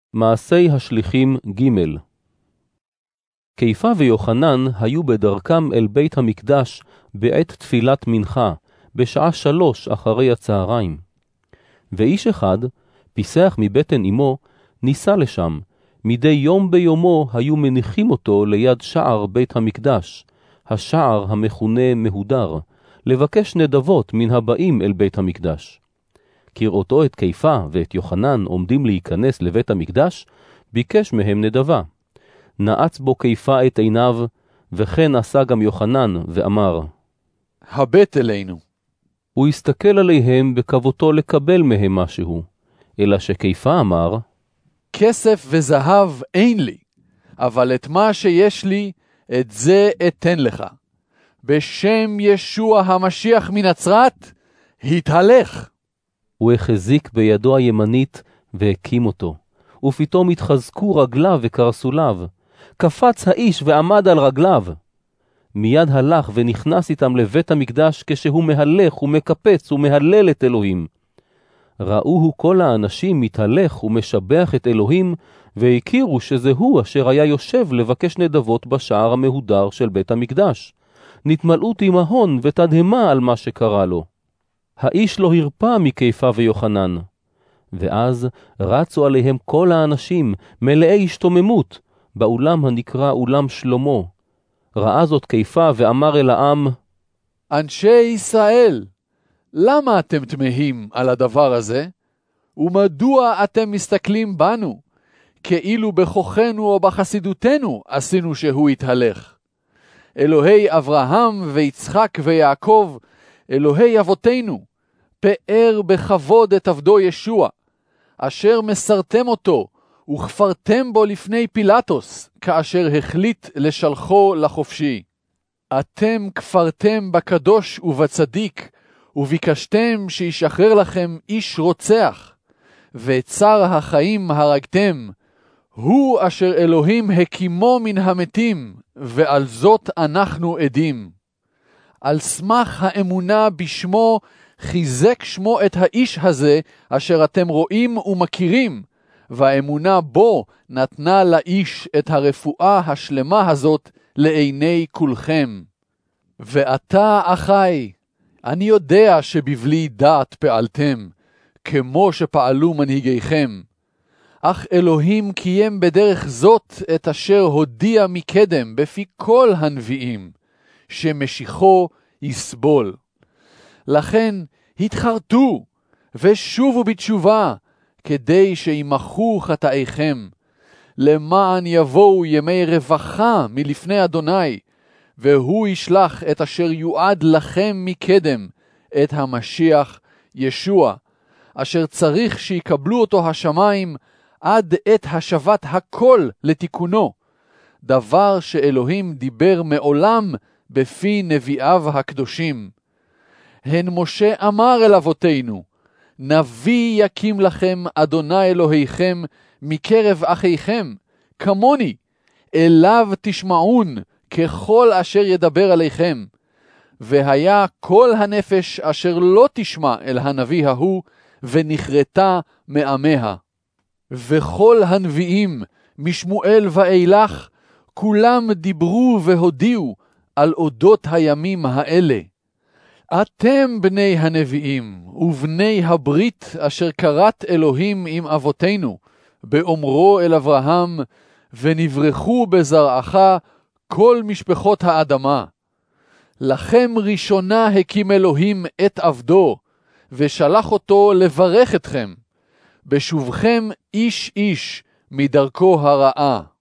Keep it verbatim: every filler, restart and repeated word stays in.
מעשי השליחים ג'. קיפה ויוחנן היו בדרכם אל בית המקדש בעת תפילת מנחה, בשעה שלוש אחרי הצהריים. ואיש אחד, פיסח מבטן אמו, ניסה לשם. מדי יום ביומו היו מניחים אותו ליד שער בית המקדש, השער המכונה מהודר, לבקש נדבות מן הבאים אל בית המקדש. כראותו את קיפה ואת יוחנן עומדים להיכנס לבית המקדש, ביקש מהם נדבה. נעץ בו קיפה את עיניו, וכן עשה גם יוחנן, ואמר, הבט אלינו. הוא הסתכל עליהם בכבותו לקבל מהם משהו, אלא שקיפה אמר, כסף וזהב אין לי, אבל את מה שיש לי, את זה אתן לך. בשם ישוע המשיח מנצרת, התהלך. הוא החזיק בידו הימנית והקים אותו, ופתאום התחזקו רגליו וקרסוליו. קפץ האיש ועמד על רגליו. מיד הלך ונכנס איתם לבית המקדש כשהוא מהלך ומקפץ ומהלל את אלוהים. ראוהו כל האנשים מתהלך ומשבח את אלוהים, והכירו שזה הוא אשר היה יושב לבקש נדבות בשער המהודר של בית המקדש. נתמלאו תימהון ותדהמה על מה שקרה לו. האיש לא הרפא מקיפה ויוחנן. ואז רצו עליהם כל האנשים מלאי השתוממות, באולם הנקרא אולם שלמה. ראה זאת קיפה ואמר אל העם, אנשי ישראל, למה אתם תמהים על הדבר הזה? ומדוע אתם מסתכלים בנו, כאילו בכוחנו או בחסידותנו עשינו שהוא יתהלך? אלוהי אברהם ויצחק ויעקב, אלוהי אבותינו, פאר בכבוד את עבדו ישוע, אשר מסרתם אותו, וכפרתם בו לפני פילטוס, כאשר החליט לשלחו לחופשי. אתם כפרתם בקדוש ובצדיק, וביקשתם שישחרר לכם איש רוצח, ואת שר החיים הרגתם, הוא אשר אלוהים הקימו מן המתים, ועל זאת אנחנו עדים. על סמך האמונה בשמו, חיזק שמו את האיש הזה, אשר אתם רואים ומכירים, והאמונה בו נתנה לאיש את הרפואה השלמה הזאת לעיני כולכם. ואתה, אחי, אני יודע שבבלי דעת פעלתם, כמו שפעלו מנהיגיכם. אך אלוהים קיים בדרך זאת את אשר הודיע מקדם בפי כל הנביאים, שמשיחו יסבול. לכן התחרטו ושובו בתשובה, כדי שימחו חטאיכם, למען יבואו ימי רווחה מלפני אדוני, והוא ישלח את אשר יועד לכם מקדם, את המשיח ישוע, אשר צריך שיקבלו אותו השמיים עד את השבת הכל לתיקונו, דבר שאלוהים דיבר מעולם בפי נביאיו הקדושים. הן משה אמר אל אבותינו, נביא יקים לכם אדוני אלוהיכם מקרב אחיכם, כמוני, אליו תשמעון ככל אשר ידבר עליכם. והיה כל הנפש אשר לא תשמע אל הנביא ההוא, ונכרתה מעמיה. וכל הנביאים משמואל ואילך, כולם דיברו והודיעו על אודות הימים האלה. אתם בני הנביאים ובני הברית אשר קראת אלוהים עם אבותינו, באומרו אל אברהם, ונברחו בזרעך כל משפחות האדמה. לכם ראשונה הקים אלוהים את עבדו, ושלח אותו לברך אתכם, בשובכם איש איש מדרכו הרעה.